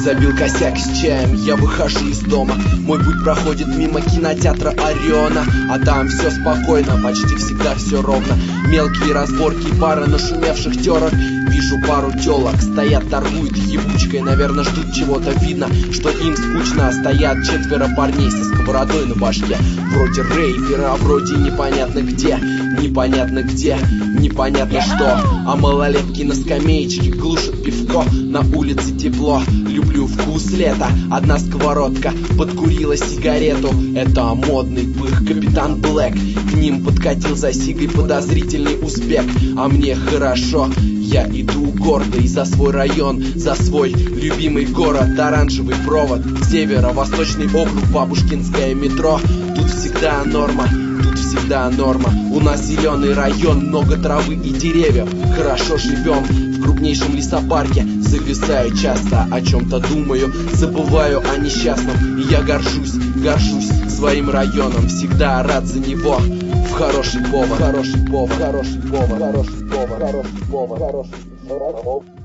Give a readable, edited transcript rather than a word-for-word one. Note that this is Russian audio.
Забил косяк с чаем, я выхожу из дома. Мой путь проходит мимо кинотеатра Ориона, а там все спокойно, почти всегда все ровно. Мелкие разборки, пара нашумевших терок. Вижу пару телок, стоят, торгуют ебучкой. Наверное, ждут чего-то, видно, что им скучно. Стоят 4 парней со сковородой на башке. Вроде рейвера, вроде непонятно где. Непонятно где, непонятно что. А малолетки на скамеечке глушат пивко. На улице тепло, люблю вкус лета. Одна сковородка подкурила сигарету. Это модный пых капитан Блэк. К ним подкатил за сигой подозрительный узбек. А мне хорошо, я иду гордо и за свой район, за свой любимый город. Оранжевый провод, северо-восточный округ, бабушкинское метро. Тут всегда норма, тут всегда норма. У нас зеленый район, много травы и деревьев. Хорошо живем в крупнейшем лесопарке. Зависаю часто, о чем-то думаю, забываю о несчастном. И я горжусь своим районом. Всегда рад за него. В хороший повар, хороший повар, хороший повар, хороший повар, хороший повар, хороший повар.